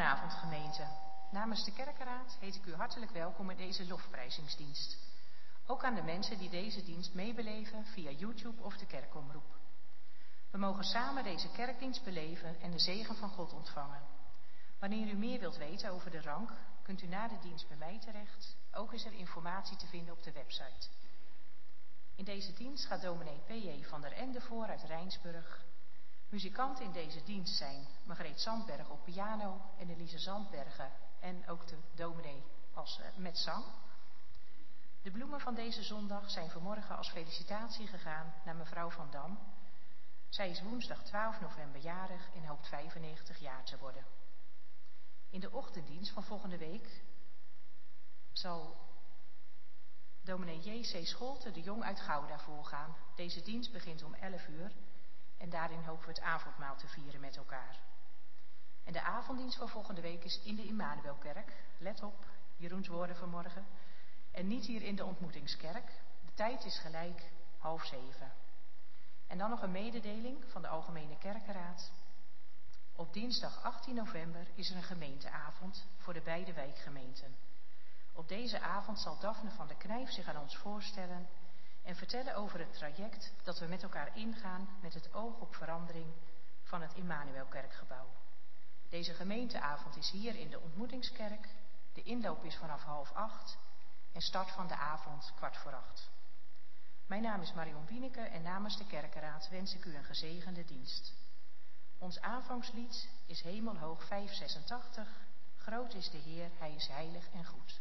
Goedenavond gemeente. Namens de kerkenraad heet ik u hartelijk welkom in deze lofprijzingsdienst. Ook aan de mensen die deze dienst meebeleven via YouTube of de kerkomroep. We mogen samen deze kerkdienst beleven en de zegen van God ontvangen. Wanneer u meer wilt weten over de rank, kunt u na de dienst bij mij terecht. Ook is er informatie te vinden op de website. In deze dienst gaat dominee P.J. van der Ende voor uit Rijnsburg. Muzikanten in deze dienst zijn Margreet Zandberg op piano en Elise Zandbergen en ook de dominee met zang. De bloemen van deze zondag zijn vanmorgen als felicitatie gegaan naar mevrouw Van Dam. Zij is woensdag 12 november jarig en hoopt 95 jaar te worden. In de ochtenddienst van volgende week zal dominee J.C. Scholte de Jong uit Gouda voorgaan. Deze dienst begint om 11 uur en daarin hopen we het avondmaal te vieren met elkaar. En de avonddienst van volgende week is in de Immanuelkerk. Let op, Jeroens woorden vanmorgen. En niet hier in de ontmoetingskerk. De tijd is gelijk 6:30. En dan nog een mededeling van de Algemene Kerkenraad. Op dinsdag 18 november is er een gemeenteavond voor de beide wijkgemeenten. Op deze avond zal Daphne van der Knijf zich aan ons voorstellen en vertellen over het traject dat we met elkaar ingaan met het oog op verandering van het Immanuelkerkgebouw. Deze gemeenteavond is hier in de ontmoetingskerk. De inloop is vanaf 7:30 en start van de avond 7:15. Mijn naam is Marion Wieneke en namens de kerkenraad wens ik u een gezegende dienst. Ons aanvangslied is Hemelhoog 586. Groot is de Heer, Hij is heilig en goed.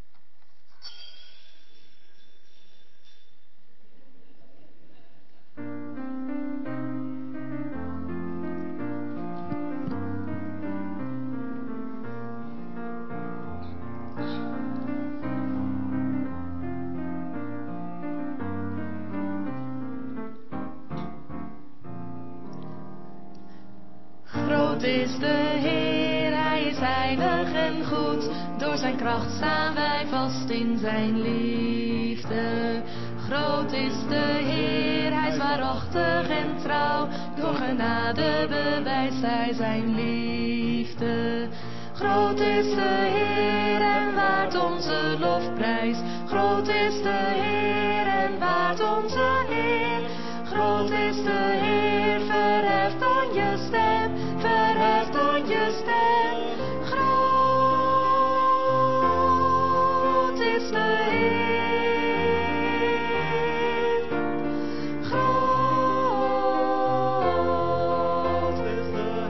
Groot is de Heer, Hij is heilig en goed. Door zijn kracht staan wij vast in zijn liefde. Groot is de Heer, Hij is waarachtig en trouw. Door genade bewijst Hij zijn liefde. Groot is de Heer en waard onze lofprijs. Groot is de Heer en waard onze eer. Groot is de Heer, verhef dan je stem. Verhef dan je stem. Groot is de Heer. Groot is de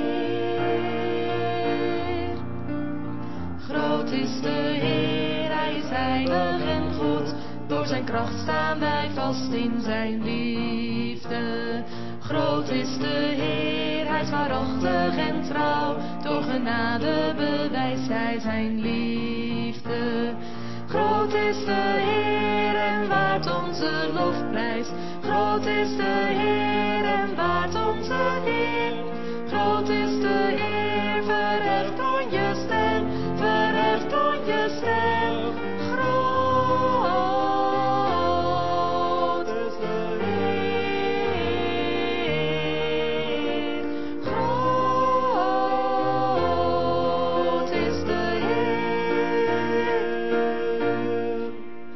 Heer. Groot is de Heer, Hij is heilig en goed. Door zijn kracht staan wij vast in zijn liefde. Groot is de Heer, Hij is waarachtig en trouw. Door genade bewijst Hij zijn liefde. Groot is de Heer en waard onze lofprijs. Groot is de Heer en waard onze eer. Groot is de Heer, verhef dan je stem. Verhef dan je stem. Groot is de Heer. Groot is de Heer.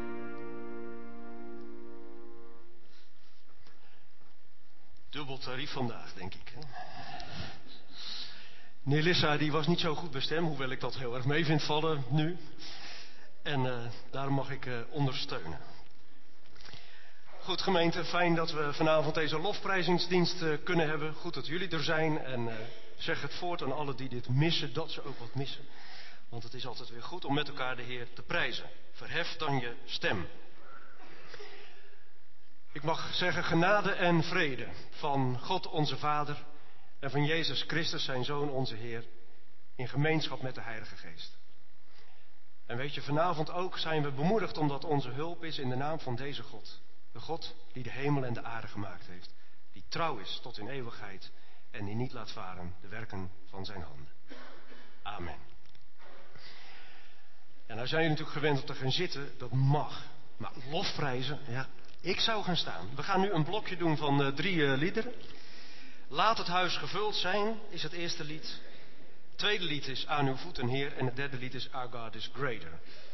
Dubbel tarief vandaag, denk ik. Nelissa die was niet zo goed bestemd, hoewel ik dat heel erg mee vind vallen nu. En daarom mag ik ondersteunen. Goed gemeente, fijn dat we vanavond deze lofprijzingsdienst kunnen hebben. Goed dat jullie er zijn en zeg het voort aan alle die dit missen, dat ze ook wat missen. Want het is altijd weer goed om met elkaar de Heer te prijzen. Verhef dan je stem. Ik mag zeggen genade en vrede van God onze Vader en van Jezus Christus zijn Zoon onze Heer in gemeenschap met de Heilige Geest. En weet je, vanavond ook zijn we bemoedigd omdat onze hulp is in de naam van deze God. De God die de hemel en de aarde gemaakt heeft. Die trouw is tot in eeuwigheid en die niet laat varen de werken van zijn handen. Amen. En nou zijn jullie natuurlijk gewend om te gaan zitten, dat mag. Maar lofprijzen, ja, ik zou gaan staan. We gaan nu een blokje doen van 3 liederen. Laat het huis gevuld zijn is het eerste lied. Het tweede lied is Aan uw voeten, Heer. En het derde lied is Our God is Greater.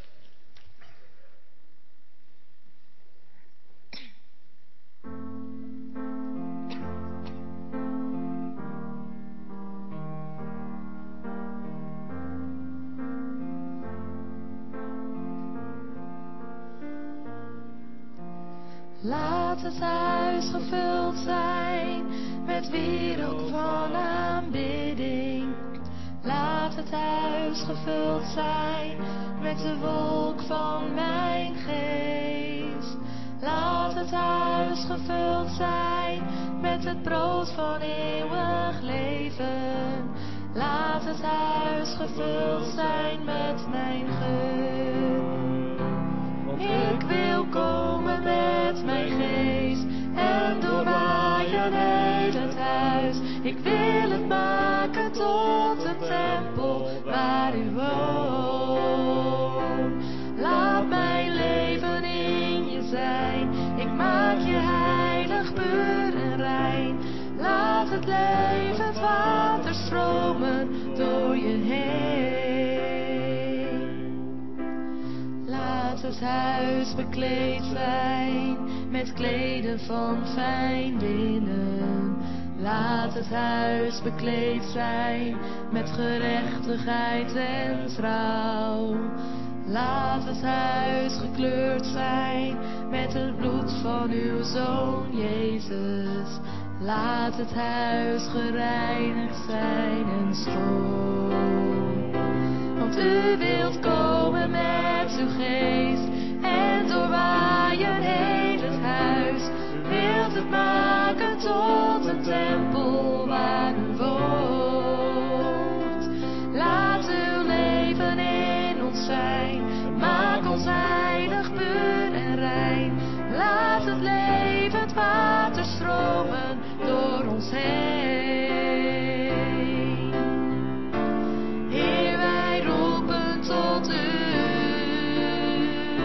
Laat het huis gevuld zijn met wierook van aanbidding. Laat het huis gevuld zijn met de wolk van mijn geest. Laat het huis gevuld zijn met het brood van eeuwig leven. Laat het huis gevuld zijn met mijn geur. Ik wil komen met mijn geest en doorwaaien heel het huis. Ik wil het maken tot een tempel waar u woont. Laat mijn leven in je zijn. Ik maak je heilig, puur en rein. Laat het levend water stromen door je heen. Laat het huis bekleed zijn met kleden van fijn linnen. Laat het huis bekleed zijn met gerechtigheid en trouw. Laat het huis gekleurd zijn met het bloed van uw Zoon Jezus. Laat het huis gereinigd zijn en schoon. Want u wilt komen met uw geest en doorwaaien heel het huis. U wilt het maken tot een tempel waar u woont. Laat uw leven in ons zijn. Maak ons heilig, puur en rein. Laat het levend water stromen door ons heen. Heer, wij roepen tot u.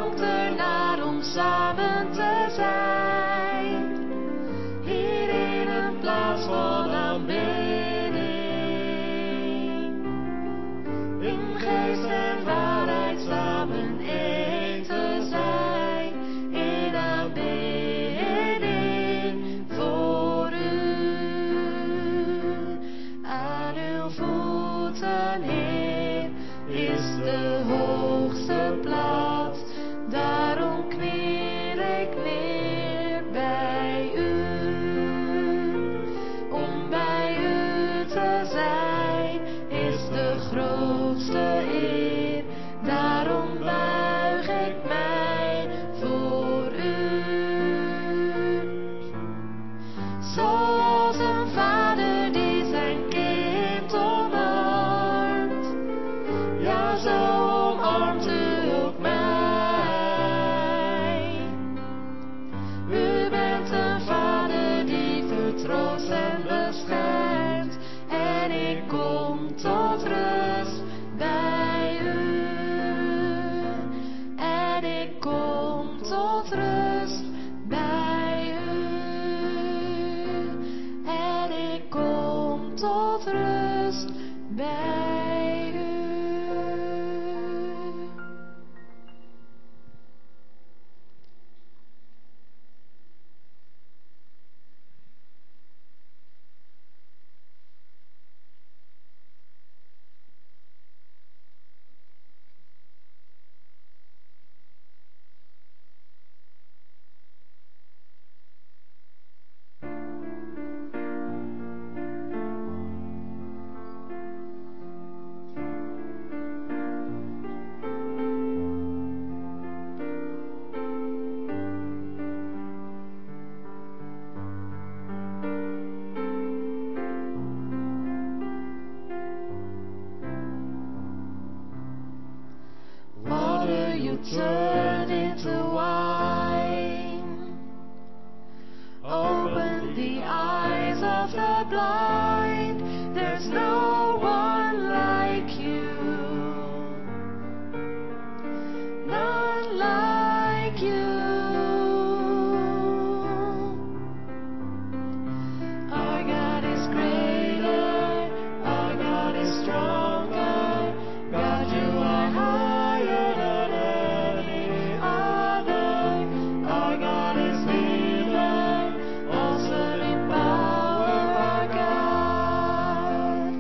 verlangt ernaar om samen te zijn. Hier in een plaats van aanbidding. In geest en waarheid samen één te zijn. In aanbidding voor u. Aan uw voeten, Heer, is de hoogste plaats. Daarom kniel ik neer bij u. Om bij u te zijn is de grootste eer. Daarom buig ik mij voor u. Zoals een vader die zijn kind omarmt. Ja, zo omarmt u ook mij. U bent een vader die vertroost en beschermt. En ik kom tot rust bij u. En ik kom tot rust bij u. En ik kom tot rust bij u. Water you turn into wine. Open the eyes of the blind. There's no one like you. None like you. Our God is greater. Our God is stronger. God, you are higher than any other. Our God is healer, awesome in power. Our God,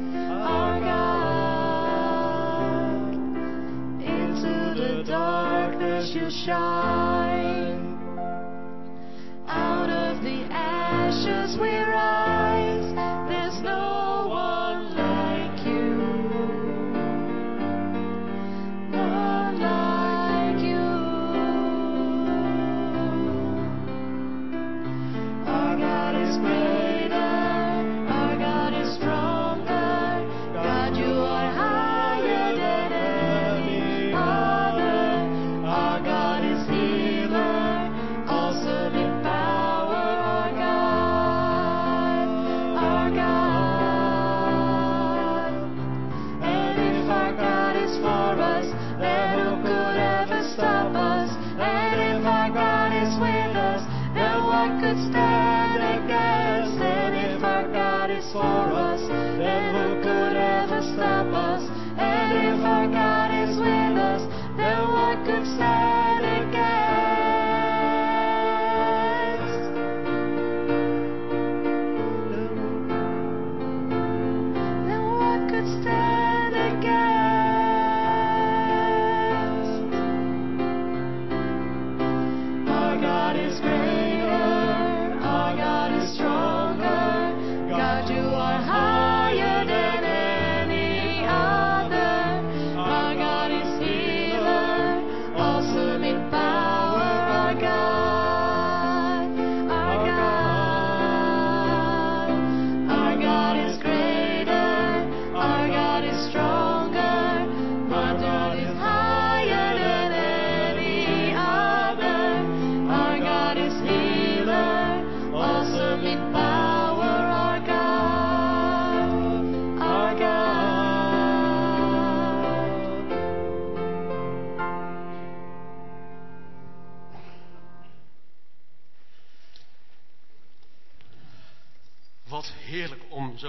into the darkness you shine. Out of the ashes we rise. There's no one like you. None like you. Our God is greater. Our God is stronger. God, you are higher than any other. Our God is healer.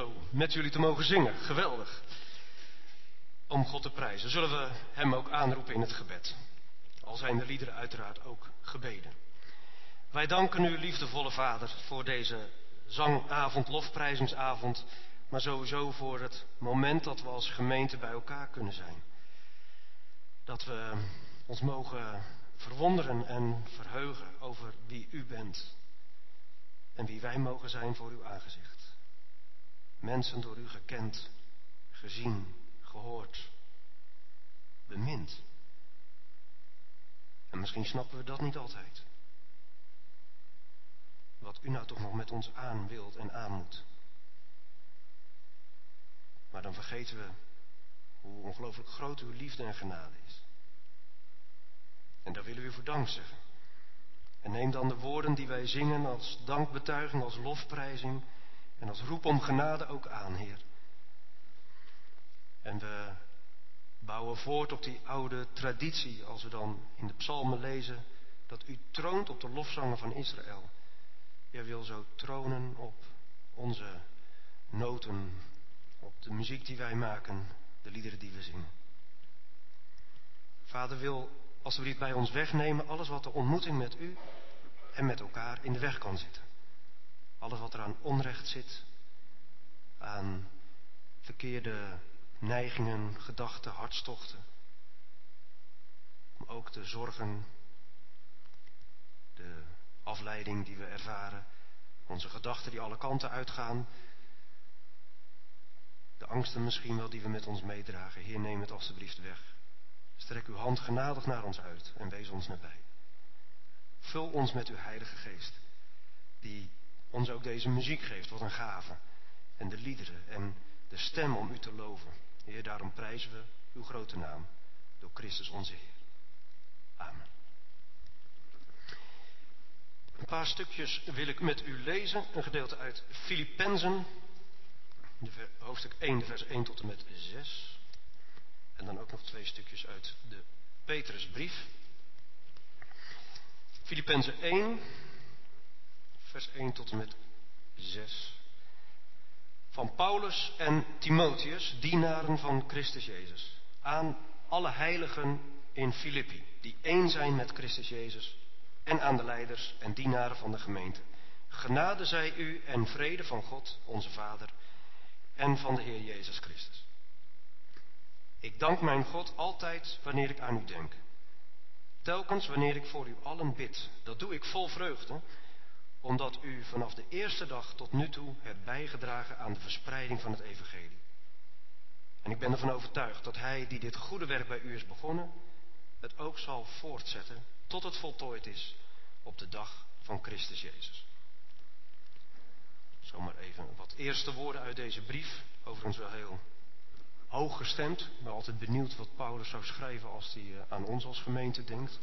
zo met jullie te mogen zingen. Geweldig. Om God te prijzen. Zullen we hem ook aanroepen in het gebed. Al zijn de liederen uiteraard ook gebeden. Wij danken u, liefdevolle Vader, voor deze zangavond, lofprijzingsavond. Maar sowieso voor het moment dat we als gemeente bij elkaar kunnen zijn. Dat we ons mogen verwonderen en verheugen over wie u bent. En wie wij mogen zijn voor uw aangezicht. Mensen door u gekend, gezien, gehoord, bemind. En misschien snappen we dat niet altijd. Wat u nou toch nog met ons aan wilt en aan moet. Maar dan vergeten we hoe ongelooflijk groot uw liefde en genade is. En daar willen we u voor dank zeggen. En neem dan de woorden die wij zingen als dankbetuiging, als lofprijzing en als roep om genade ook aan, Heer. En we bouwen voort op die oude traditie als we dan in de psalmen lezen dat u troont op de lofzangen van Israël. Jij wil zo tronen op onze noten, op de muziek die wij maken, de liederen die we zingen. Vader wil alsjeblieft bij ons wegnemen alles wat de ontmoeting met u en met elkaar in de weg kan zitten. Alles wat er aan onrecht zit, aan verkeerde neigingen, gedachten, hartstochten. Maar ook de zorgen, de afleiding die we ervaren, onze gedachten die alle kanten uitgaan. De angsten misschien wel die we met ons meedragen. Heer, neem het alstublieft weg. Strek uw hand genadig naar ons uit en wees ons nabij. Vul ons met uw Heilige Geest, die ons ook deze muziek geeft, wat een gave. En de liederen en de stem om u te loven. Heer, daarom prijzen we uw grote naam, door Christus onze Heer. Amen. Een paar stukjes wil ik met u lezen. Een gedeelte uit Filippenzen, hoofdstuk 1, de vers 1 tot en met 6. En dan ook nog 2 stukjes uit de Petrusbrief. Filippenzen 1, vers 1 tot en met 6. Van Paulus en Timotheus, dienaren van Christus Jezus. Aan alle heiligen in Filippi, die één zijn met Christus Jezus. En aan de leiders en dienaren van de gemeente. Genade zij u en vrede van God, onze Vader, en van de Heer Jezus Christus. Ik dank mijn God altijd wanneer ik aan u denk. Telkens wanneer ik voor u allen bid. Dat doe ik vol vreugde, omdat u vanaf de eerste dag tot nu toe hebt bijgedragen aan de verspreiding van het evangelie. En ik ben ervan overtuigd dat hij die dit goede werk bij u is begonnen, het ook zal voortzetten tot het voltooid is op de dag van Christus Jezus. Zomaar even wat eerste woorden uit deze brief. Overigens wel heel hoog gestemd. Ik ben altijd benieuwd wat Paulus zou schrijven als hij aan ons als gemeente denkt.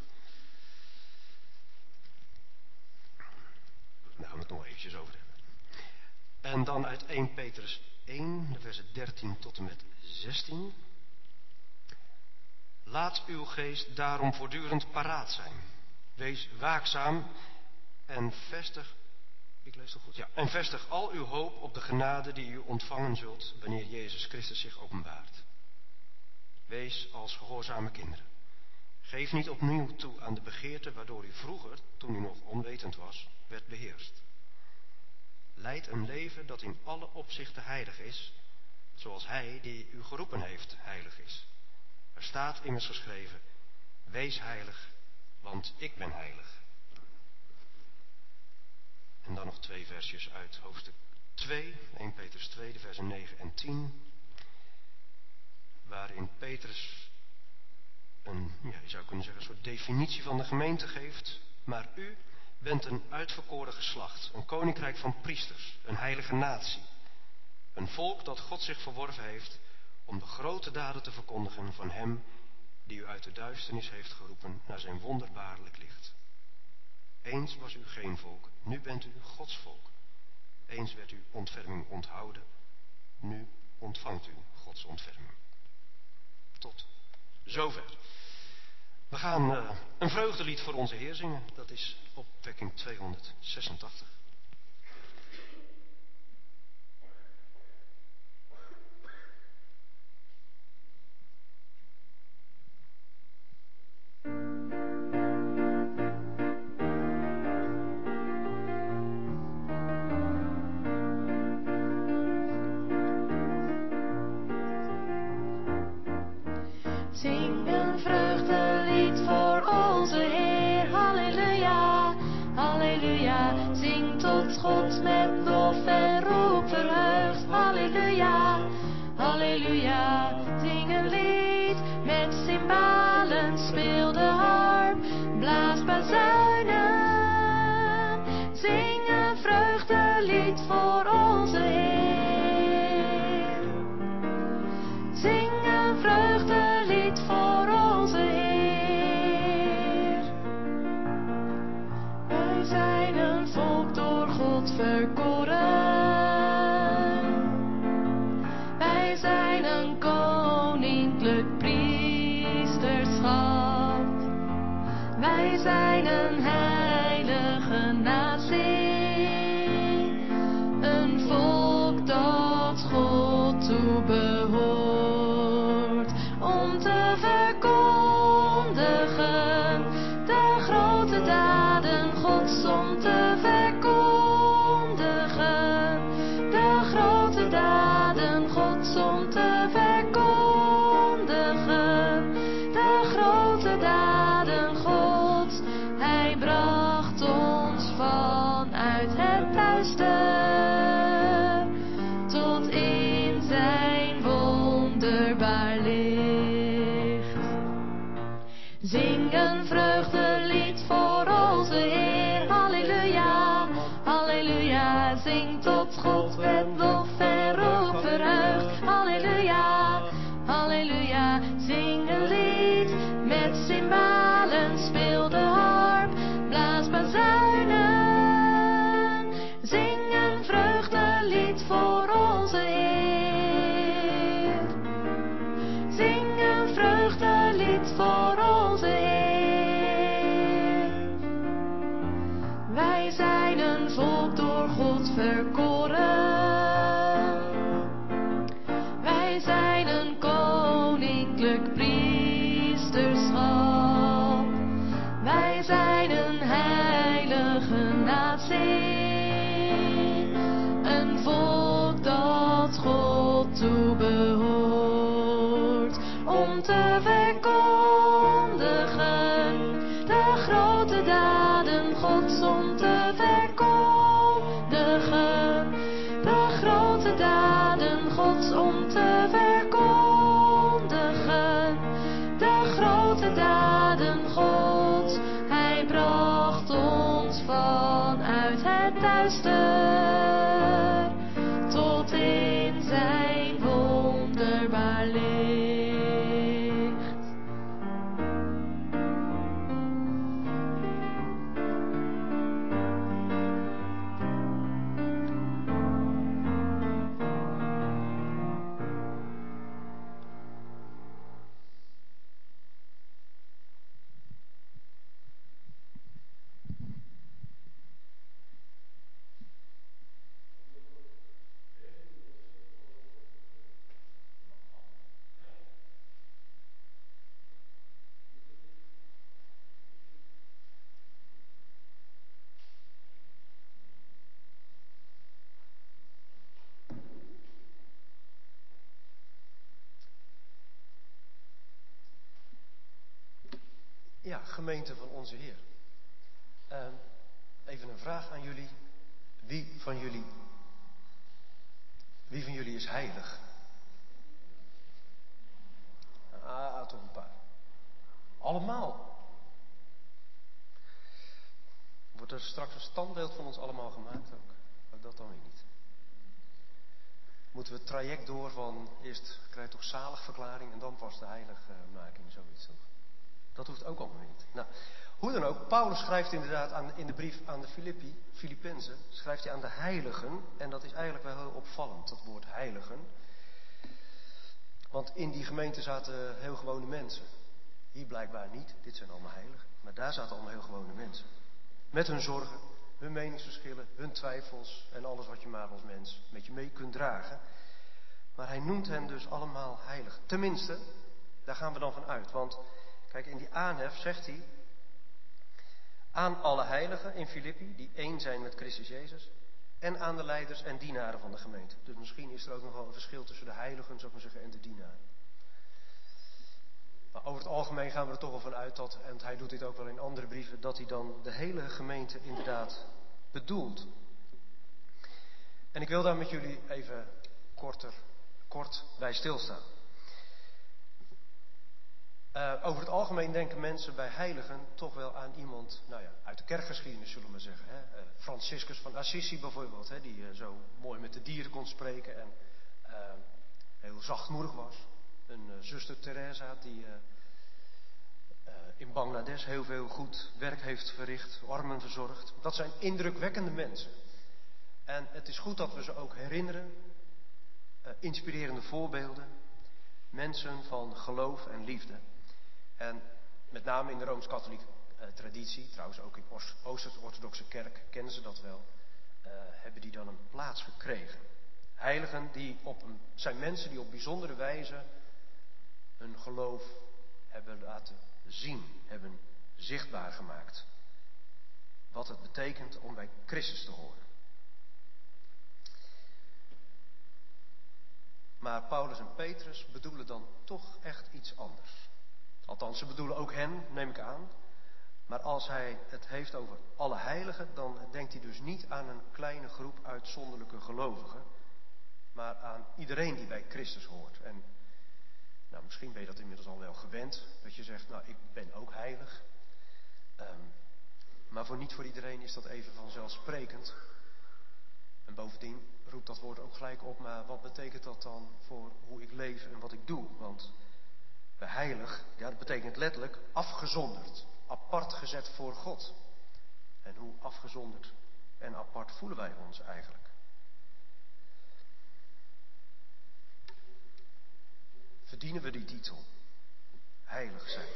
Daar gaan we het nog eventjes over hebben. En dan uit 1 Petrus 1, de versen 13 tot en met 16. Laat uw geest daarom voortdurend paraat zijn. Wees waakzaam en vestig, ik lees het goed, ja, en vestig al uw hoop op de genade die u ontvangen zult wanneer Jezus Christus zich openbaart. Wees als gehoorzame kinderen. Geef niet opnieuw toe aan de begeerte waardoor u vroeger, toen u nog onwetend was, werd beheerst. Leid een leven dat in alle opzichten heilig is, zoals hij die u geroepen heeft heilig is. Er staat immers geschreven, wees heilig, want ik ben heilig. En dan nog 2 versjes uit hoofdstuk 2, 1 Petrus 2, de versen 9 en 10. Waarin Petrus je zou kunnen zeggen, een soort definitie van de gemeente geeft. Maar u bent een uitverkoren geslacht, een koninkrijk van priesters, een heilige natie. Een volk dat God zich verworven heeft om de grote daden te verkondigen van hem die u uit de duisternis heeft geroepen naar zijn wonderbaarlijk licht. Eens was u geen volk, nu bent u Gods volk. Eens werd u ontferming onthouden, nu ontvangt u Gods ontferming. Tot zover. We gaan een vreugdelied voor onze Heer zingen. Dat is opwekking 286. God met lof en roep verheugt. Halleluja, halleluja. Zing een lied met cymbalen, speel de harp, blaas bazuinen. Zing een vreugdelied voor onze Heer. Zing een vreugdelied voor onze Heer. Wij zijn een volk door God verkoren. Wij zijn een koninklijk priesterschap. Wij zijn een heilige natie. Een volk dat God toebehoort. Om te verkondigen de grote daden Gods. Om te verkondigen de grote daden Gods. Om te verkondigen de grote daden Gods. Hij bracht ons vanuit het duister tot in zijn wonderbaar licht. Zing een vreugdelied voor onze Heer. Halleluja, halleluja. Zing tot God met lof en roep verheugd. Halleluja, halleluja. Zing een lied met cymbalen, speel de harp, blaas bazuinen. Zing een vreugdelied voor onze Heer. Zing een vreugdelied voor onze Heer. Wij zijn een volk door God verkoren. Wij zijn een koninklijk priesterschap. Wij zijn een heilige natie. Een volk dat God toebehoort. Om te verkondigen de grote daden Gods. Om te verkondigen de grote daden Gods. Om te verkondigen de grote daden Gods. Hij bracht ons vanuit het duister tot in zijn wonderbaar licht. Ja, gemeente van onze Heer. Even een vraag aan jullie. Wie van jullie is heilig? Toch een paar. Allemaal. Wordt er straks een standbeeld van ons allemaal gemaakt ook? Ook dat dan weer niet. Moeten we het traject door van eerst krijg je toch zaligverklaring en dan pas de heiligmaking, zoiets toch? Dat hoeft ook allemaal niet. Nou, hoe dan ook, Paulus schrijft inderdaad in de brief aan de Filippenzen, schrijft hij aan de heiligen. En dat is eigenlijk wel heel opvallend, dat woord heiligen. Want in die gemeente zaten heel gewone mensen. Hier blijkbaar niet, dit zijn allemaal heiligen. Maar daar zaten allemaal heel gewone mensen. Met hun zorgen, hun meningsverschillen, hun twijfels en alles wat je maar als mens met je mee kunt dragen. Maar hij noemt hen dus allemaal heilig. Tenminste, daar gaan we dan van uit. Want kijk, in die aanhef zegt hij aan alle heiligen in Filippi, die één zijn met Christus Jezus, en aan de leiders en dienaren van de gemeente. Dus misschien is er ook nog wel een verschil tussen de heiligen, zou ik maar zeggen, en de dienaren. Maar over het algemeen gaan we er toch wel van uit dat, en hij doet dit ook wel in andere brieven, dat hij dan de hele gemeente inderdaad bedoelt. En ik wil daar met jullie even kort bij stilstaan. Over het algemeen denken mensen bij heiligen toch wel aan iemand, uit de kerkgeschiedenis zullen we maar zeggen. Franciscus van Assisi bijvoorbeeld, die zo mooi met de dieren kon spreken en heel zachtmoedig was. Een zuster Teresa die in Bangladesh heel veel goed werk heeft verricht, armen verzorgd. Dat zijn indrukwekkende mensen. En het is goed dat we ze ook herinneren. Inspirerende voorbeelden. Mensen van geloof en liefde. En met name in de Rooms-Katholieke traditie, trouwens ook in Oost-Orthodoxe kerk, kennen ze dat wel, hebben die dan een plaats gekregen. Heiligen zijn mensen die op bijzondere wijze hun geloof hebben laten zien, hebben zichtbaar gemaakt. Wat het betekent om bij Christus te horen. Maar Paulus en Petrus bedoelen dan toch echt iets anders. Althans, ze bedoelen ook hen, neem ik aan. Maar als hij het heeft over alle heiligen, dan denkt hij dus niet aan een kleine groep uitzonderlijke gelovigen. Maar aan iedereen die bij Christus hoort. En misschien ben je dat inmiddels al wel gewend. Dat je zegt, ik ben ook heilig. Maar niet voor iedereen is dat even vanzelfsprekend. En bovendien roept dat woord ook gelijk op, maar wat betekent dat dan voor hoe ik leef en wat ik doe? Want heilig, dat betekent letterlijk afgezonderd, apart gezet voor God. En hoe afgezonderd en apart voelen wij ons eigenlijk? Verdienen we die titel? Heilig zijn.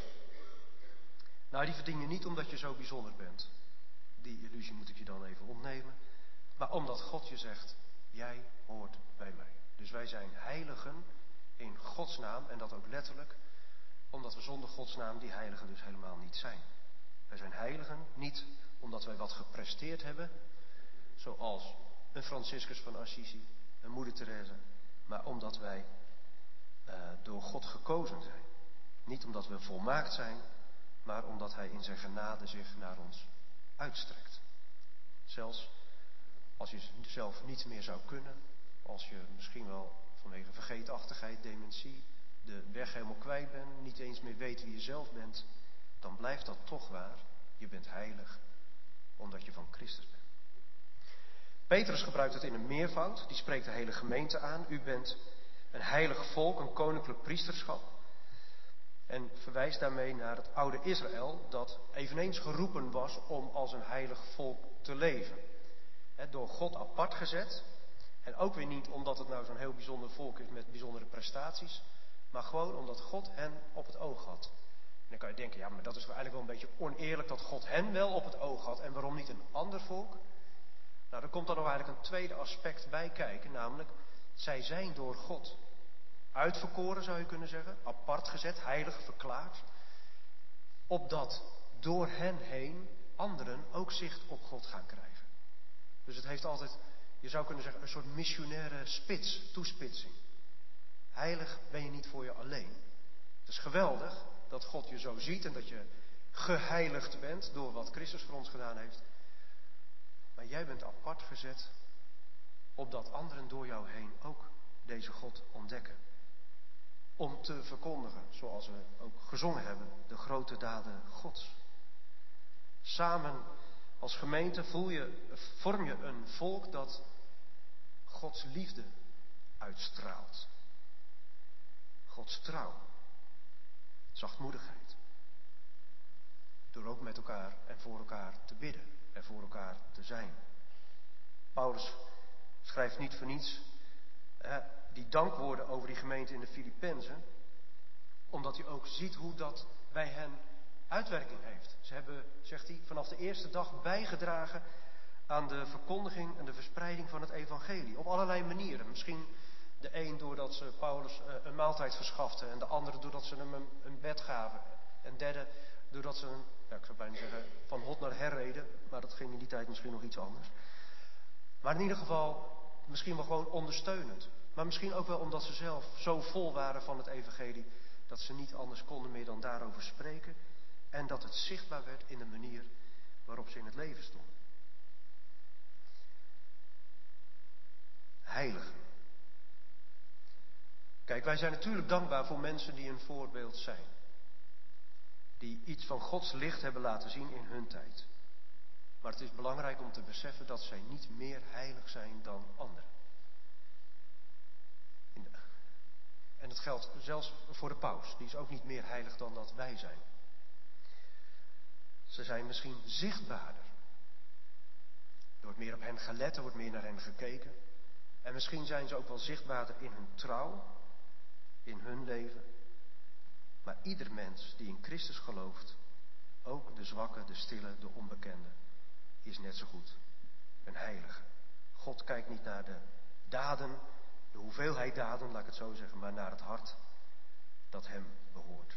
Die verdien je niet omdat je zo bijzonder bent. Die illusie moet ik je dan even ontnemen. Maar omdat God je zegt, jij hoort bij mij. Dus wij zijn heiligen in Gods naam en dat ook letterlijk. Omdat we zonder Gods naam die heiligen dus helemaal niet zijn. Wij zijn heiligen niet omdat wij wat gepresteerd hebben. Zoals een Franciscus van Assisi, een moeder Teresa. Maar omdat wij door God gekozen zijn. Niet omdat we volmaakt zijn, maar omdat Hij in zijn genade zich naar ons uitstrekt. Zelfs als je zelf niets meer zou kunnen, als je misschien wel vanwege vergeetachtigheid, dementie, de weg helemaal kwijt bent, niet eens meer weet wie je zelf bent, dan blijft dat toch waar. Je bent heilig, omdat je van Christus bent. Petrus gebruikt het in een meervoud, die spreekt de hele gemeente aan. U bent een heilig volk, een koninklijk priesterschap. En verwijst daarmee naar het oude Israël, dat eveneens geroepen was om als een heilig volk te leven. Door God apart gezet. En ook weer niet omdat het zo'n heel bijzonder volk is met bijzondere prestaties. Maar gewoon omdat God hen op het oog had. En dan kan je denken, maar dat is eigenlijk wel een beetje oneerlijk dat God hen wel op het oog had. En waarom niet een ander volk? Er komt dan nog eigenlijk een tweede aspect bij kijken. Namelijk, zij zijn door God uitverkoren, zou je kunnen zeggen. Apart gezet, heilig verklaard. Opdat door hen heen anderen ook zicht op God gaan krijgen. Dus het heeft altijd, je zou kunnen zeggen, een soort missionaire toespitsing. Heilig ben je niet voor je alleen. Het is geweldig dat God je zo ziet en dat je geheiligd bent door wat Christus voor ons gedaan heeft. Maar jij bent apart gezet, opdat anderen door jou heen ook deze God ontdekken. Om te verkondigen, zoals we ook gezongen hebben, de grote daden Gods. Samen als gemeente vorm je een volk dat Gods liefde uitstraalt. Gods trouw. Zachtmoedigheid. Door ook met elkaar en voor elkaar te bidden en voor elkaar te zijn. Paulus schrijft niet voor niets die dankwoorden over die gemeente in de Filippenzen, omdat hij ook ziet hoe dat bij hen uitwerking heeft. Ze hebben, zegt hij, vanaf de eerste dag bijgedragen aan de verkondiging en de verspreiding van het evangelie. Op allerlei manieren. Misschien de een doordat ze Paulus een maaltijd verschaften. En de andere doordat ze hem een bed gaven. En derde doordat ze hem, ik zou bijna zeggen, van hot naar her reden. Maar dat ging in die tijd misschien nog iets anders. Maar in ieder geval misschien wel gewoon ondersteunend. Maar misschien ook wel omdat ze zelf zo vol waren van het evangelie. Dat ze niet anders konden meer dan daarover spreken. En dat het zichtbaar werd in de manier waarop ze in het leven stonden. heiligen. Kijk, wij zijn natuurlijk dankbaar voor mensen die een voorbeeld zijn. Die iets van Gods licht hebben laten zien in hun tijd. Maar het is belangrijk om te beseffen dat zij niet meer heilig zijn dan anderen. En dat geldt zelfs voor de paus. Die is ook niet meer heilig dan dat wij zijn. Ze zijn misschien zichtbaarder. Er wordt meer op hen gelet, er wordt meer naar hen gekeken. En misschien zijn ze ook wel zichtbaarder in hun trouw, in hun leven. Maar ieder mens die in Christus gelooft, ook de zwakke, de stille, de onbekende, is net zo goed een heilige. God kijkt niet naar de daden, de hoeveelheid daden, laat ik het zo zeggen, maar naar het hart dat hem behoort.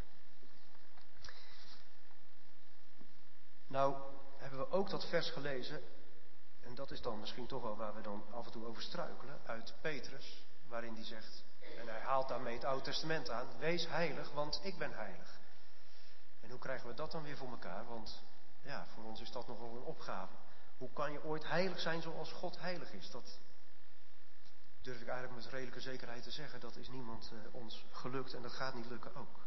Nou hebben we ook dat vers gelezen, en dat is dan misschien toch wel waar we dan af en toe over struikelen, uit Petrus, waarin die zegt, en hij haalt daarmee het Oude Testament aan, wees heilig, want ik ben heilig. En hoe krijgen we dat dan weer voor elkaar? Want ja, voor ons is dat nogal een opgave. Hoe kan je ooit heilig zijn zoals God heilig is? Dat durf ik eigenlijk met redelijke zekerheid te zeggen. Dat is niemand ons gelukt en dat gaat niet lukken ook.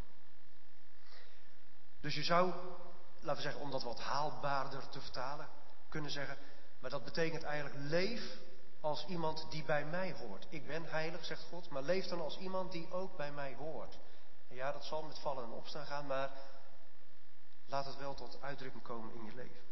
Dus je zou, laten we zeggen, om dat wat haalbaarder te vertalen, kunnen zeggen, maar dat betekent eigenlijk leef als iemand die bij mij hoort. Ik ben heilig, zegt God, maar leef dan als iemand die ook bij mij hoort. En ja, dat zal met vallen en opstaan gaan, maar laat het wel tot uitdrukking komen in je leven.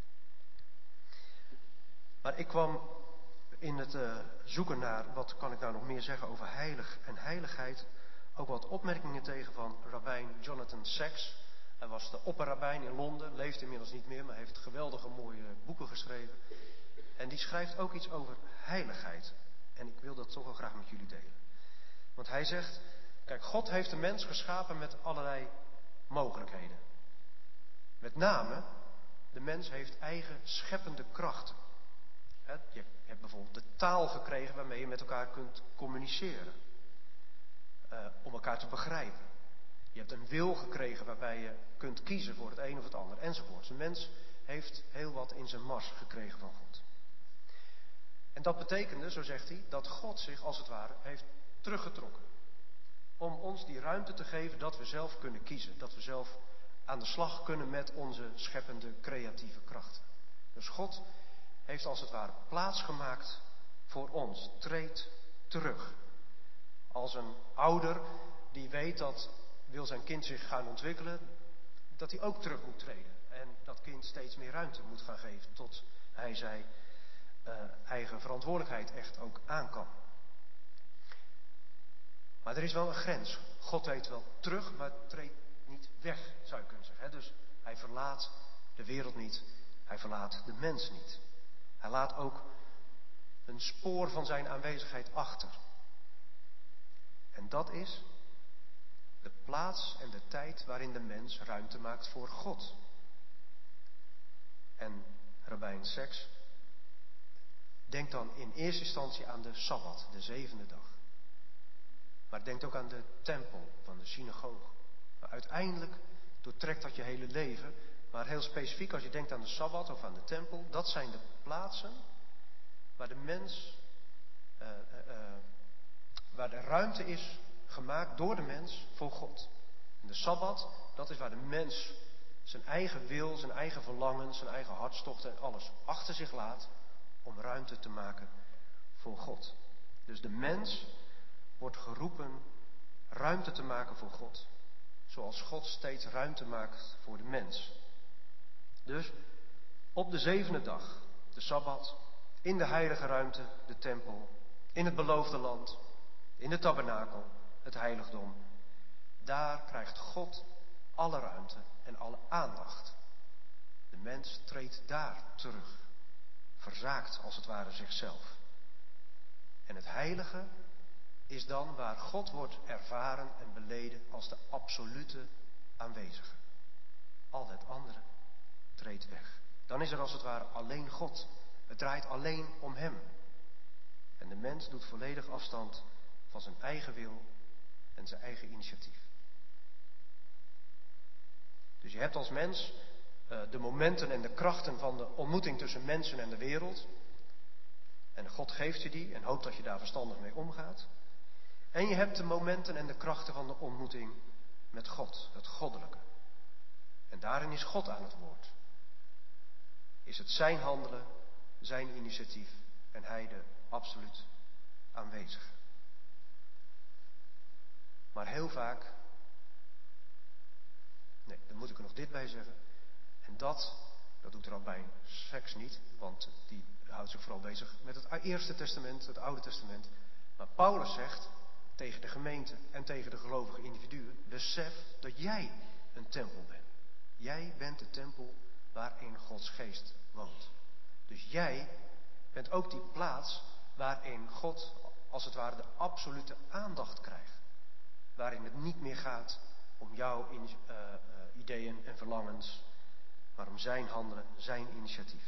Maar ik kwam in het zoeken naar, wat kan ik nou nog meer zeggen over heilig en heiligheid, ook wat opmerkingen tegen van rabbijn Jonathan Sacks. Hij was de opperrabbijn in Londen, leeft inmiddels niet meer, maar heeft geweldige mooie boeken geschreven. En die schrijft ook iets over heiligheid. En ik wil dat toch wel graag met jullie delen. Want hij zegt, kijk, God heeft de mens geschapen met allerlei mogelijkheden. Met name, de mens heeft eigen scheppende krachten. Je hebt bijvoorbeeld de taal gekregen waarmee je met elkaar kunt communiceren. Om elkaar te begrijpen. Je hebt een wil gekregen waarbij je kunt kiezen voor het een of het ander enzovoort. De mens heeft heel wat in zijn mars gekregen van God. En dat betekende, zo zegt hij, dat God zich als het ware heeft teruggetrokken. Om ons die ruimte te geven dat we zelf kunnen kiezen. Dat we zelf aan de slag kunnen met onze scheppende creatieve krachten. Dus God heeft als het ware plaats gemaakt voor ons. Treed terug. Als een ouder die weet dat wil zijn kind zich gaan ontwikkelen, dat hij ook terug moet treden. En dat kind steeds meer ruimte moet gaan geven tot hij zijn eigen verantwoordelijkheid echt ook aan kan. Maar er is wel een grens. God treedt wel terug, maar treedt niet weg, zou je kunnen zeggen. Dus hij verlaat de wereld niet. Hij verlaat de mens niet. Hij laat ook een spoor van zijn aanwezigheid achter. En dat is de plaats en de tijd waarin de mens ruimte maakt voor God. En rabbijn Sacks denkt dan in eerste instantie aan de Sabbat, de 7e dag. Maar denkt ook aan de tempel van de synagoge. Maar uiteindelijk doortrekt dat je hele leven. Maar heel specifiek als je denkt aan de Sabbat of aan de tempel, dat zijn de plaatsen waar de mens, waar de ruimte is gemaakt door de mens voor God. En de Sabbat, dat is waar de mens zijn eigen wil, zijn eigen verlangens, zijn eigen hartstochten en alles achter zich laat om ruimte te maken voor God. Dus de mens wordt geroepen ruimte te maken voor God. Zoals God steeds ruimte maakt voor de mens. Dus op de 7e dag, de Sabbat, in de heilige ruimte, de tempel, in het beloofde land, in de tabernakel, het heiligdom. Daar krijgt God alle ruimte en alle aandacht. De mens treedt daar terug. Verzaakt als het ware zichzelf. En het heilige is dan waar God wordt ervaren en beleden als de absolute aanwezige. Al het andere treedt weg. Dan is er als het ware alleen God. Het draait alleen om hem. En de mens doet volledig afstand van zijn eigen wil en zijn eigen initiatief. Dus je hebt als mens de momenten en de krachten van de ontmoeting tussen mensen en de wereld. En God geeft je die en hoopt dat je daar verstandig mee omgaat. En je hebt de momenten en de krachten van de ontmoeting met God, het goddelijke. En daarin is God aan het woord. Is het zijn handelen, zijn initiatief en hij de absoluut aanwezige. Maar heel vaak, nee, daar moet ik er nog dit bij zeggen. En dat doet Rabbijn Seks niet, want die houdt zich vooral bezig met het Eerste Testament, het Oude Testament. Maar Paulus zegt tegen de gemeente en tegen de gelovige individuen, besef dat jij een tempel bent. Jij bent de tempel waarin Gods geest woont. Dus jij bent ook die plaats waarin God, als het ware, de absolute aandacht krijgt. Waarin het niet meer gaat om jouw ideeën en verlangens, maar om zijn handelen, zijn initiatief.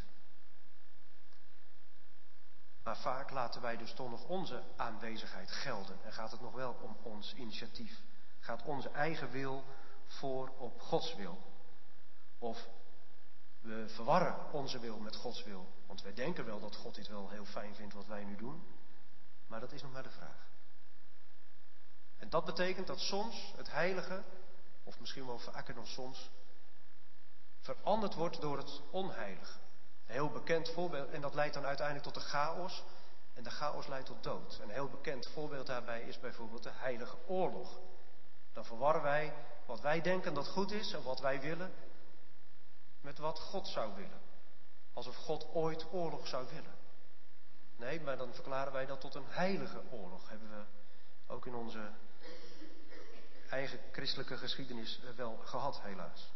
Maar vaak laten wij dus toch nog onze aanwezigheid gelden. En gaat het nog wel om ons initiatief. Gaat onze eigen wil voor op Gods wil. Of we verwarren onze wil met Gods wil. Want wij denken wel dat God dit wel heel fijn vindt wat wij nu doen. Maar dat is nog maar de vraag. En dat betekent dat soms het heilige, of misschien wel vaker dan soms, veranderd wordt door het onheilige. Een heel bekend voorbeeld, en dat leidt dan uiteindelijk tot de chaos. En de chaos leidt tot dood. Een heel bekend voorbeeld daarbij is bijvoorbeeld de heilige oorlog. Dan verwarren wij wat wij denken dat goed is en wat wij willen met wat God zou willen. Alsof God ooit oorlog zou willen. Nee, maar dan verklaren wij dat tot een heilige oorlog. Hebben we ook in onze eigen christelijke geschiedenis wel gehad, helaas.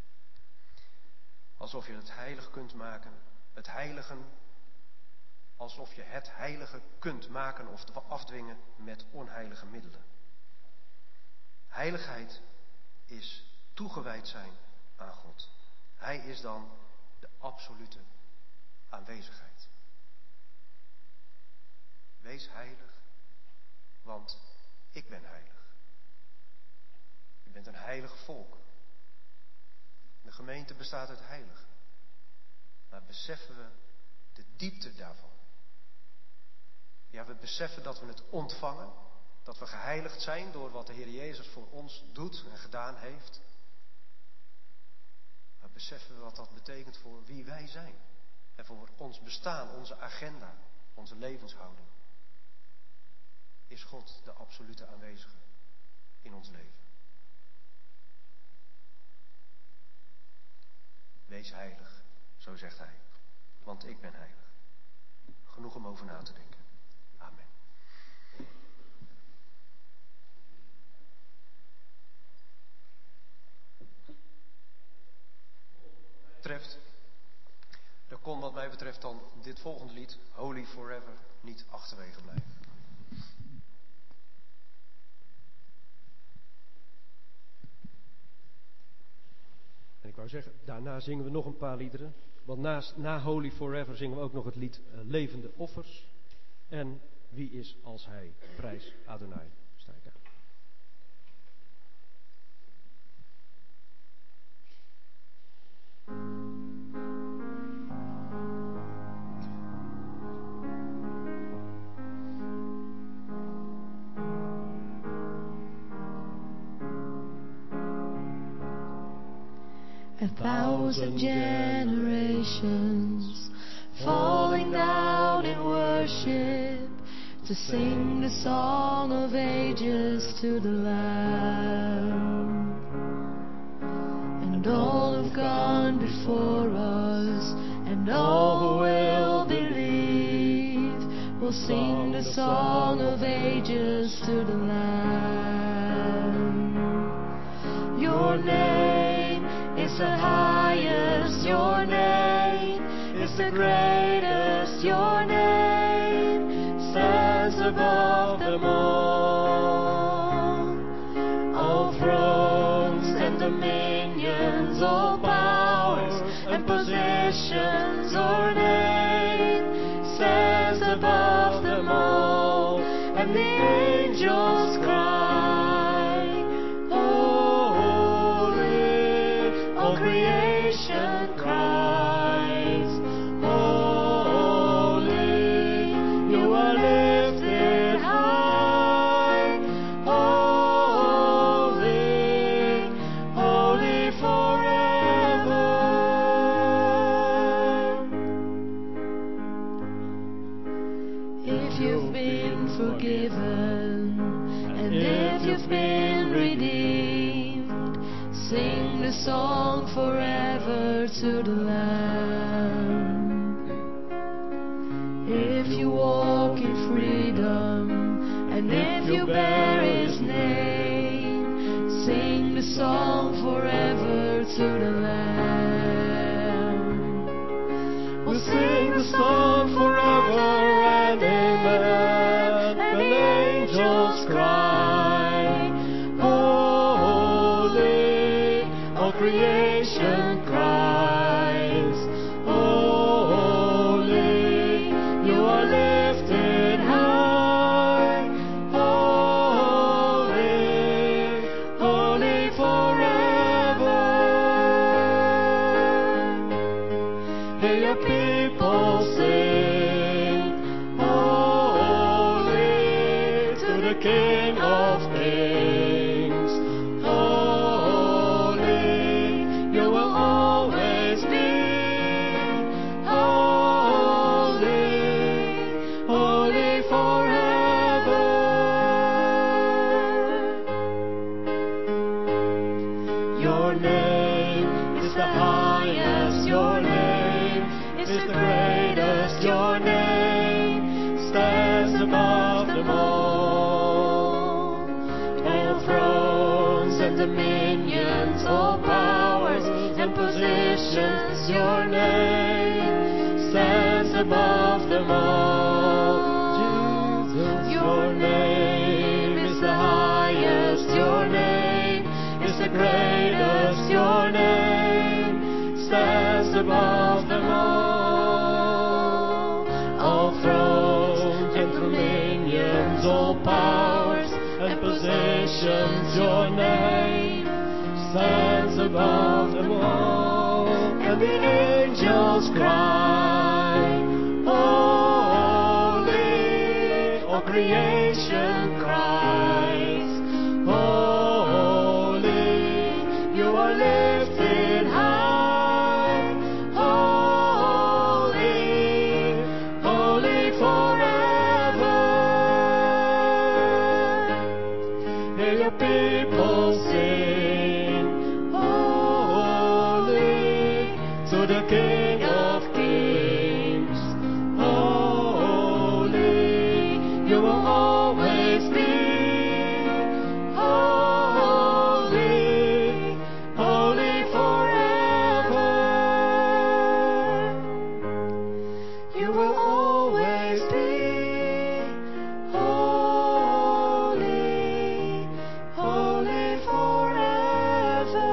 Alsof je het heilig kunt maken, het heiligen, alsof je het heilige kunt maken of afdwingen met onheilige middelen. Heiligheid is toegewijd zijn aan God. Hij is dan de absolute aanwezigheid. Wees heilig, want ik ben heilig. Je bent een heilig volk. De gemeente bestaat uit heiligen. Maar beseffen we de diepte daarvan? Ja, we beseffen dat we het ontvangen. Dat we geheiligd zijn door wat de Heer Jezus voor ons doet en gedaan heeft. Maar beseffen we wat dat betekent voor wie wij zijn? En voor ons bestaan, onze agenda, onze levenshouding. Is God de absolute aanwezige in ons leven? Wees heilig, zo zegt hij, want ik ben heilig. Genoeg om over na te denken. Amen. Er kon wat mij betreft dan dit volgende lied, Holy Forever, niet achterwege blijven. En ik wou zeggen, daarna zingen we nog een paar liederen. Want na Holy Forever zingen we ook nog het lied Levende Offers. En Wie is als hij, prijs Adonai. Sta ik aan. A thousand generations falling down in worship to sing the song of ages to the Lamb. And all who've gone before us and all who will believe will sing the song of ages to the Lamb. Your name is the highest, your name is the greatest, your name stands above them all thrones and dominions, all powers and positions, your name stands above them all, and the angels cry, holy, all creation cries, holy, have been redeemed. Sing the song forever to the Lamb. If you walk in freedom, and if you bear His name, sing the song forever to the Lamb. We'll sing the song forever and amen. And the angels cry, holy, all creation cries, holy, you are lifted high, holy, holy forever. Hear your people sing, holy, to the King of Kings, holy, you will always be, holy, holy forever. Your name is the highest, your name is the greatest, your name stands above them all. All thrones and dominions, all powers and positions, your name stands above them all. Jesus, your name is the highest, your name is the greatest, your name stands above them all. All thrones and dominions, all powers and positions, your name stands above them all. And the angels cry, holy, all creation cries, holy, you are lifted high, holy, holy forever. Hear your people sing, holy, to the King of Kings, holy, you will always be, holy, holy forever. You will always be, holy, holy forever.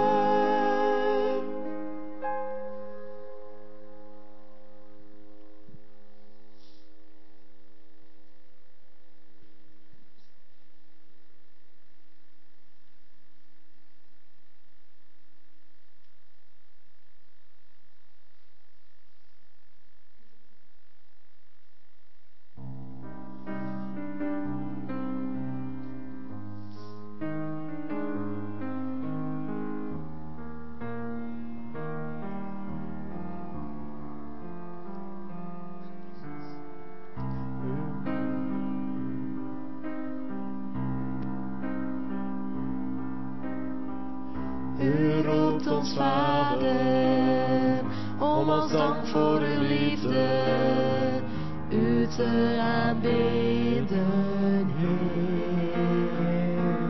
U roept ons Vader, om als dank voor uw liefde, u te aanbidden, Heer.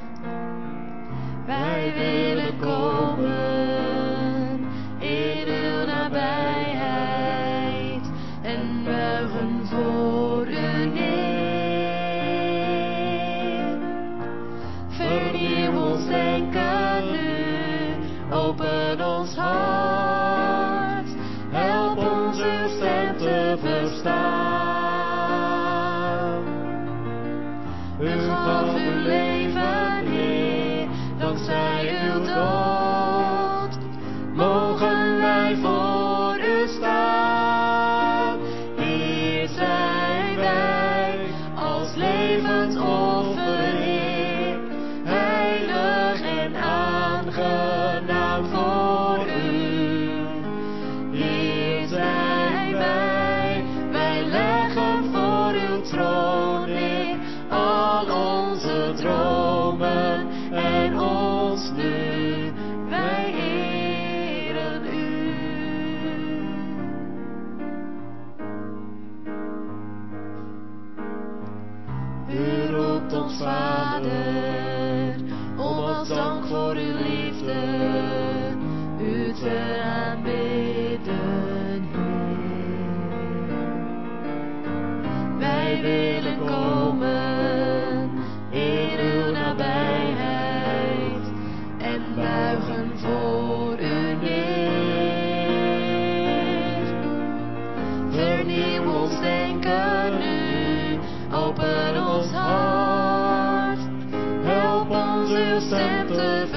Wij willen komen in uw nabijheid en buigen voor u neer. Vernieuw ons denken nu, open ons hart, help ons uw stem te verstaan. U gaf uw leven, Heer, dankzij uw dood, mogen wij voor u staan. Hier zijn wij als levend offer, Heer, heilig en aangenaam voor u. uw stem te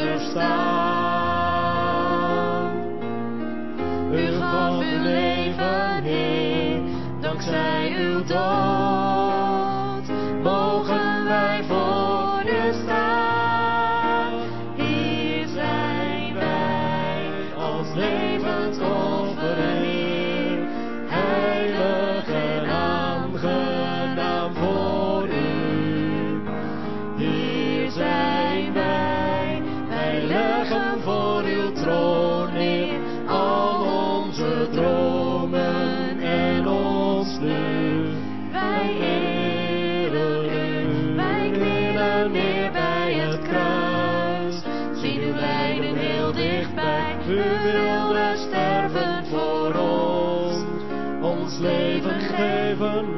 verstaan. U gaf uw leven, Heer, dankzij uw dood, mogen wij voor u staan. Hier zijn wij als levend offer, Heer, heilig en aangenaam voor u. Hier zijn wij leggen voor uw troon neer al onze dromen en ons nu. Wij eren u, wij knielen neer bij het kruis, zien uw lijden heel dichtbij. U wilde sterven voor ons leven geven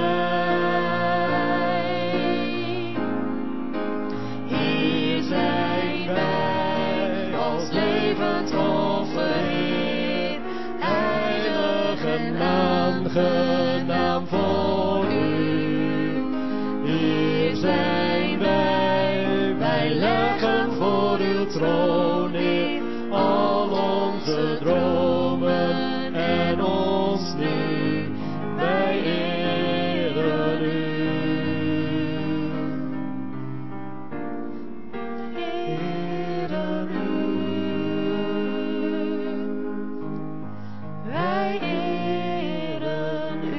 wij. Hier zijn wij als levend offer, Heer, heilig en aangenaam voor u. Hier zijn wij leggen voor uw troon neer al onze dromen en ons nu. Wij eren u. Eren u. Wij eren u.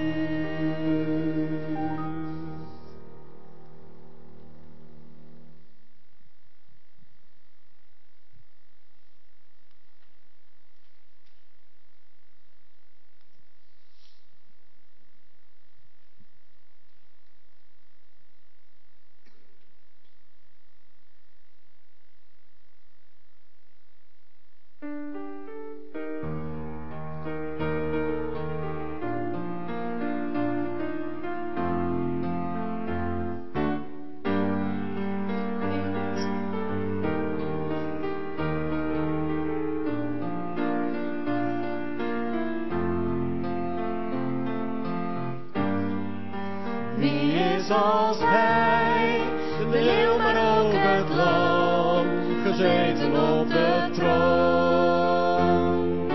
Wie is als hij, de leeuw maar ook het lam, gezeten op de troon.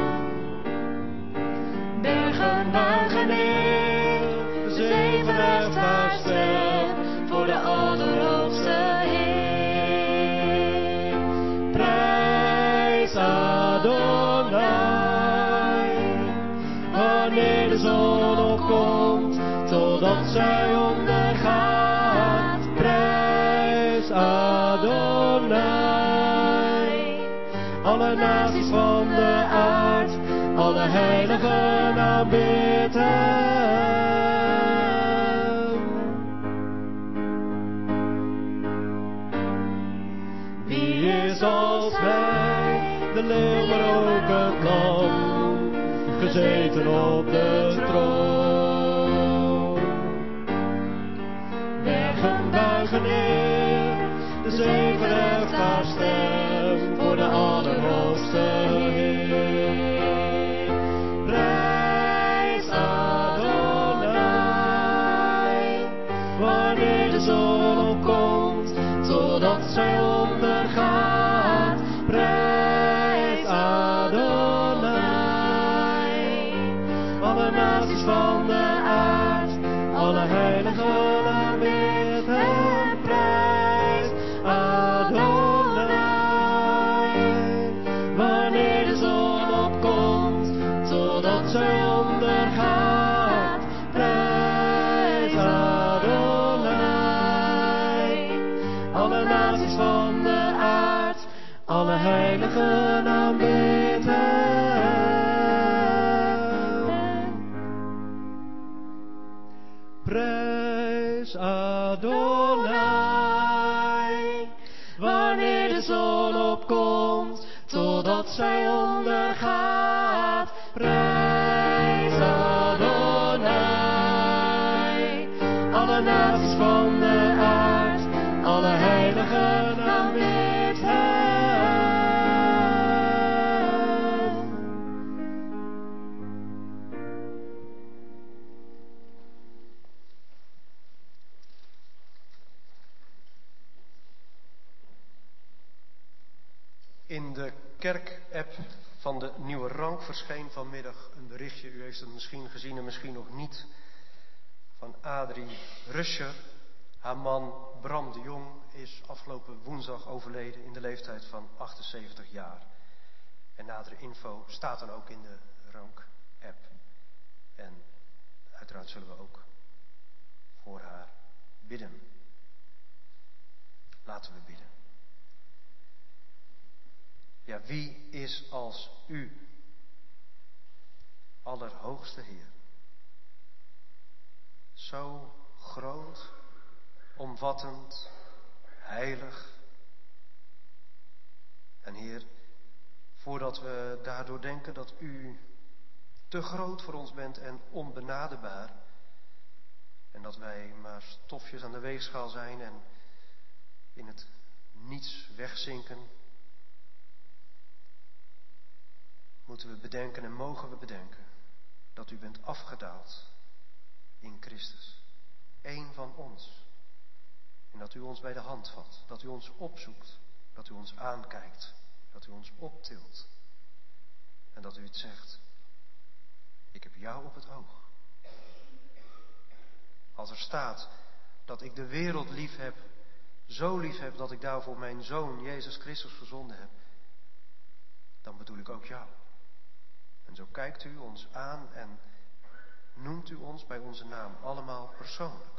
Bergen buigen neer, de zee verheft haar stem voor de Allerhoogste Heer. Prijs Adonai, wanneer de zon opkomt, totdat zij ondergaat. Prijs Adonai, alle naties van de aard, alle heiligen aanbid hem. Wie is als wij, de leeuw maar ook het lam, gezeten op de troon. Bergen buigen neer, de zee verheft haar stem voor de Allerhoogste Heer. Prijs Adonai, wanneer de zon opkomt, totdat zij ondergaat. Prijs Adonai, alle naties van de aard, alle heiligen aanbid hem. Prijs Adonai, wanneer de zon opkomt, totdat zij ondergaat. Prijs Adonai, alle naties van de aard, alle heiligen aanbid hem. Prijs Adonai, wanneer de zon opkomt, totdat zij ondergaat. Prijs Adonai, alle naties van de aard, alle heiligen aanbid hem. In de kerk-app van de Nieuwe Rank verscheen vanmiddag een berichtje. U heeft het misschien gezien en misschien nog niet. Van Adrie Ruscher. Haar man Bram de Jong is afgelopen woensdag overleden in de leeftijd van 78 jaar. En nadere info staat dan ook in de Rank-app. En uiteraard zullen we ook voor haar bidden. Laten we bidden. Ja, wie is als u, Allerhoogste Heer? Zo groot, omvattend, heilig. En Heer, voordat we daardoor denken dat u te groot voor ons bent en onbenaderbaar, en dat wij maar stofjes aan de weegschaal zijn en in het niets wegzinken, moeten we bedenken en mogen we bedenken dat u bent afgedaald in Christus. Eén van ons. En dat u ons bij de hand vat. Dat u ons opzoekt. Dat u ons aankijkt. Dat u ons optilt. En dat u het zegt. Ik heb jou op het oog. Als er staat dat ik de wereld lief heb, zo lief heb dat ik daarvoor mijn Zoon Jezus Christus gezonden heb, dan bedoel ik ook jou. En zo kijkt u ons aan en noemt u ons bij onze naam allemaal persoonlijk.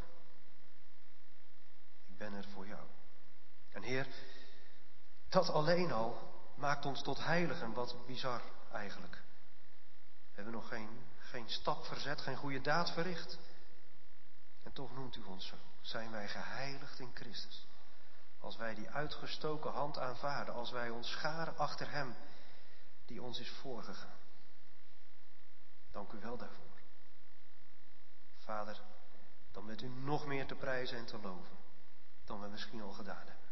Ik ben er voor jou. En Heer, dat alleen al maakt ons tot heiligen. Wat bizar eigenlijk. We hebben nog geen stap verzet, geen goede daad verricht. En toch noemt u ons zo. Zijn wij geheiligd in Christus. Als wij die uitgestoken hand aanvaarden. Als wij ons scharen achter hem die ons is voorgegaan. Dank u wel daarvoor. Vader, dan bent u nog meer te prijzen en te loven dan we misschien al gedaan hebben.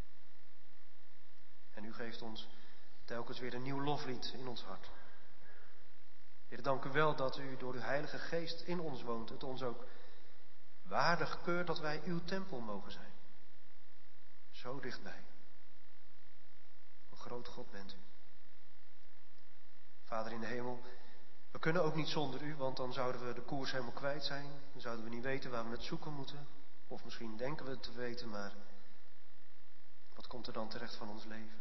En u geeft ons telkens weer een nieuw loflied in ons hart. Heer, dank u wel dat u door uw Heilige Geest in ons woont. Het ons ook waardig keurt dat wij uw tempel mogen zijn. Zo dichtbij. Een groot God bent u. Vader in de hemel, we kunnen ook niet zonder u, want dan zouden we de koers helemaal kwijt zijn. Dan zouden we niet weten waar we het zoeken moeten. Of misschien denken we het te weten, maar wat komt er dan terecht van ons leven?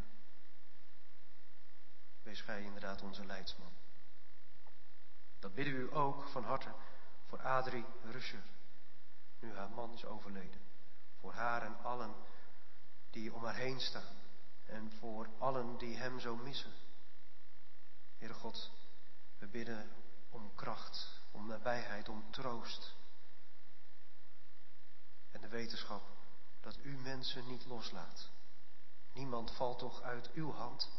Wees gij inderdaad onze leidsman. Dat bidden we u ook van harte voor Adrie Ruscher. Nu haar man is overleden. Voor haar en allen die om haar heen staan. En voor allen die hem zo missen. Heere God, we bidden om kracht, om nabijheid, om troost. En de wetenschap dat u mensen niet loslaat. Niemand valt toch uit uw hand.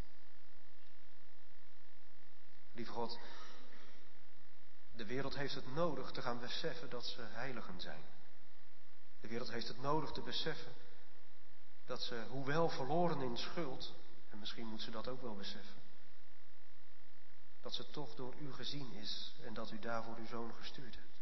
Lieve God, de wereld heeft het nodig te gaan beseffen dat ze heiligen zijn. De wereld heeft het nodig te beseffen dat ze, hoewel verloren in schuld, en misschien moet ze dat ook wel beseffen, dat ze toch door u gezien is en dat u daarvoor uw Zoon gestuurd hebt.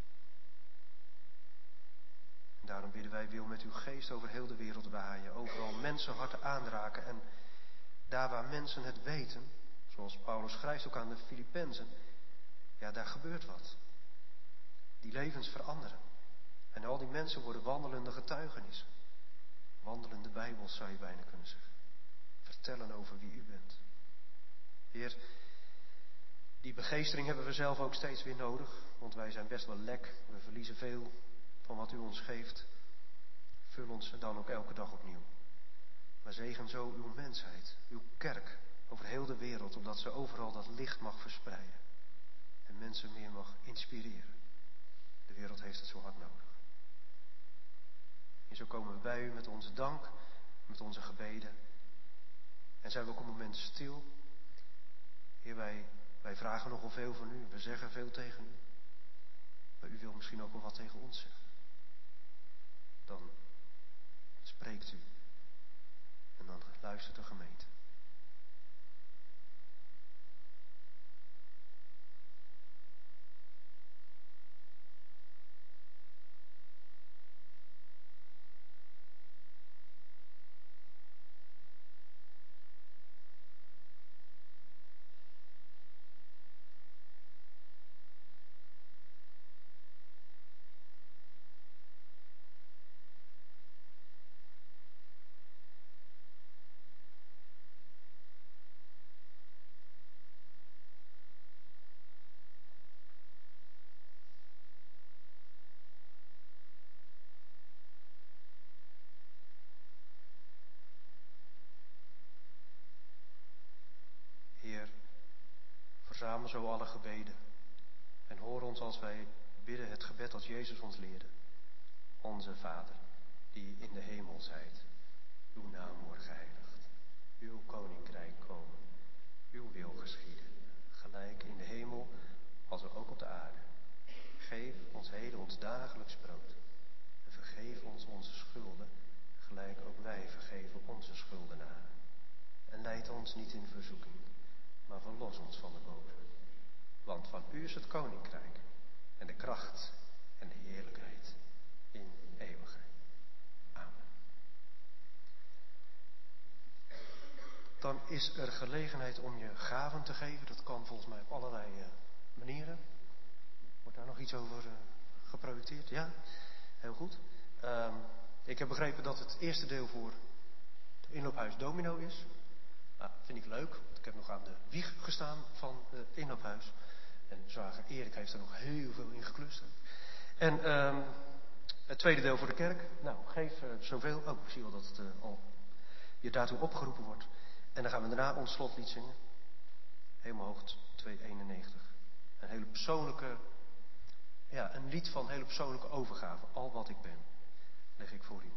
En daarom bidden wij, wil met uw geest over heel de wereld waaien, overal mensenharten aanraken en daar waar mensen het weten, zoals Paulus schrijft ook aan de Filippenzen, ja, daar gebeurt wat. Die levens veranderen. En al die mensen worden wandelende getuigenissen. Wandelende Bijbels zou je bijna kunnen zeggen. Vertellen over wie u bent. Heer, die begeestering hebben we zelf ook steeds weer nodig. Want wij zijn best wel lek. We verliezen veel van wat u ons geeft. Vul ons dan ook elke dag opnieuw. Maar zegen zo uw mensheid, uw kerk over heel de wereld. Opdat ze overal dat licht mag verspreiden. En mensen meer mag inspireren. De wereld heeft het zo hard nodig. En zo komen we bij u met onze dank, met onze gebeden. En zijn we ook een moment stil. Heer, wij vragen nogal veel van u. We zeggen veel tegen u. Maar u wilt misschien ook wel wat tegen ons zeggen. Dan spreekt u. En dan luistert de gemeente. Verzamel zo alle gebeden. En hoor ons als wij bidden het gebed dat Jezus ons leerde. Onze Vader, die in de hemel zijt. Uw naam wordt geheiligd. Uw koninkrijk komen. Uw wil geschieden. Gelijk in de hemel als ook op de aarde. Geef ons heden ons dagelijks brood. En vergeef ons onze schulden. Gelijk ook wij vergeven onze schuldenaren. En leid ons niet in verzoeking. Maar verlos ons van de boze. Want van u is het koninkrijk. En de kracht en de heerlijkheid in eeuwigheid. Amen. Dan is er gelegenheid om je gaven te geven. Dat kan volgens mij op allerlei manieren. Wordt daar nog iets over geprojecteerd? Ja? Heel goed. Ik heb begrepen dat het eerste deel voor het inloophuis Domino is. Nou, vind ik leuk, want ik heb nog aan de wieg gestaan van het inloophuis. En zwager Erik heeft er nog heel veel in geklust. En het tweede deel voor de kerk. Nou, geef zoveel. Oh, ik zie wel dat het al je daartoe opgeroepen wordt. En dan gaan we daarna ons slotlied zingen. Helemaal hoog 291. Een hele persoonlijke, ja, een lied van hele persoonlijke overgave. Al wat ik ben, leg ik voor u neer.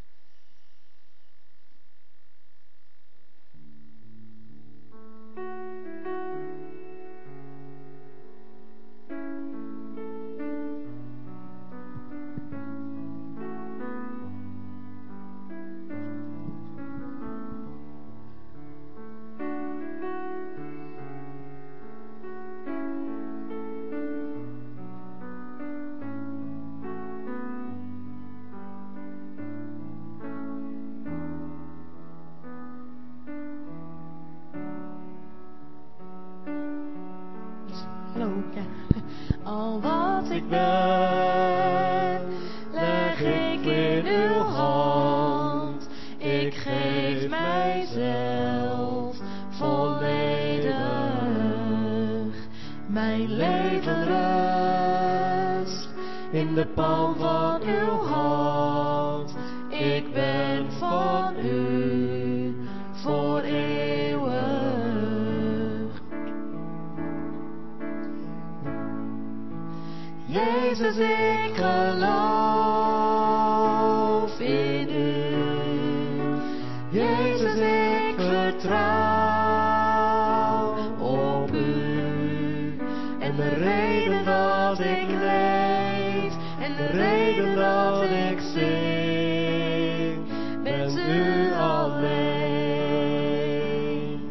Al wat ik ben, leg ik in uw hand. Ik geef mijzelf volledig. Mijn leven rust in de palm van uw hand. Ik ben van u voor eeuwig. Jezus, ik geloof in u. Jezus, ik vertrouw op u. En de reden dat ik leef, en de reden dat ik zing, bent u alleen.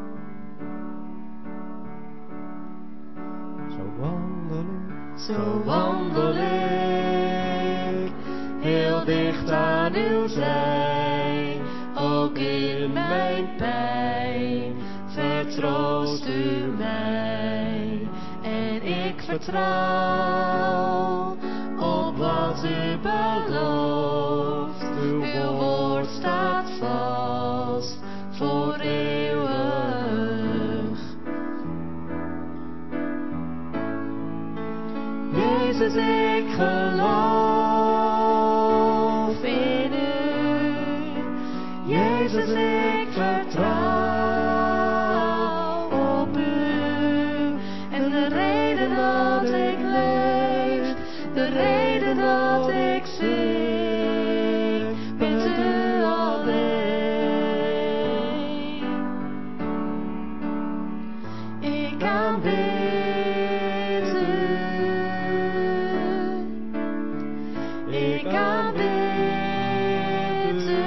Zo wandel ik heel dicht aan uw zij, ook in mijn pijn vertroost u mij. En ik vertrouw op wat u belooft, uw woord staat vast voor eeuwig. Jezus, ik geloof in u. Jezus, ik vertrouw op u. En de reden dat ik leef, de reden dat ik zing, bent u alleen. Ik aanbid u. Ik aanbid u,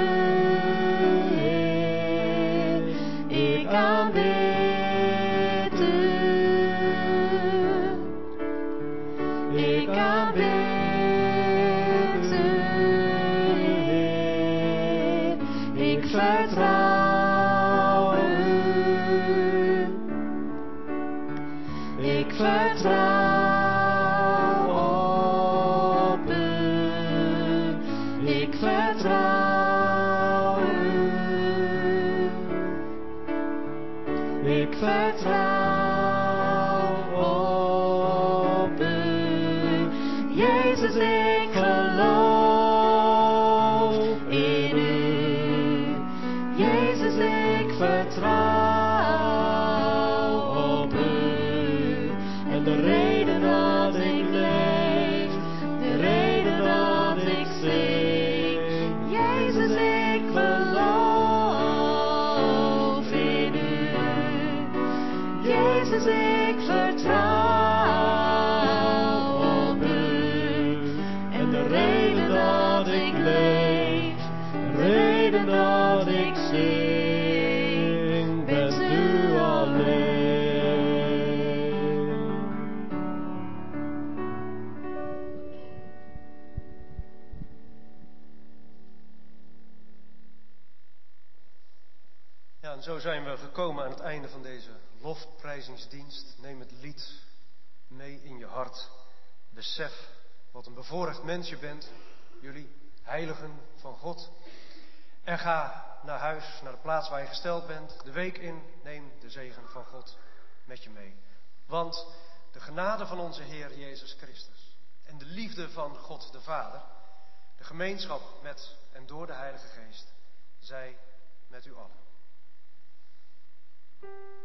Heer. Ik aanbid u. Ik aanbid u, Heer. Ik vertrouw u. Ik vertrouw op u. Ik vertrouw u. Ik vertrouw op u. Jezus, ik geloof in u. wat ik zing, bent u alleen. Ja, en zo zijn we gekomen aan het einde van deze lofprijzingsdienst. Neem het lied mee in je hart. Besef wat een bevoorrecht mens je bent, jullie heiligen van God. En ga naar huis, naar de plaats waar je gesteld bent, de week in. Neem de zegen van God met je mee. Want de genade van onze Heer Jezus Christus en de liefde van God de Vader, de gemeenschap met en door de Heilige Geest, zij met u allen.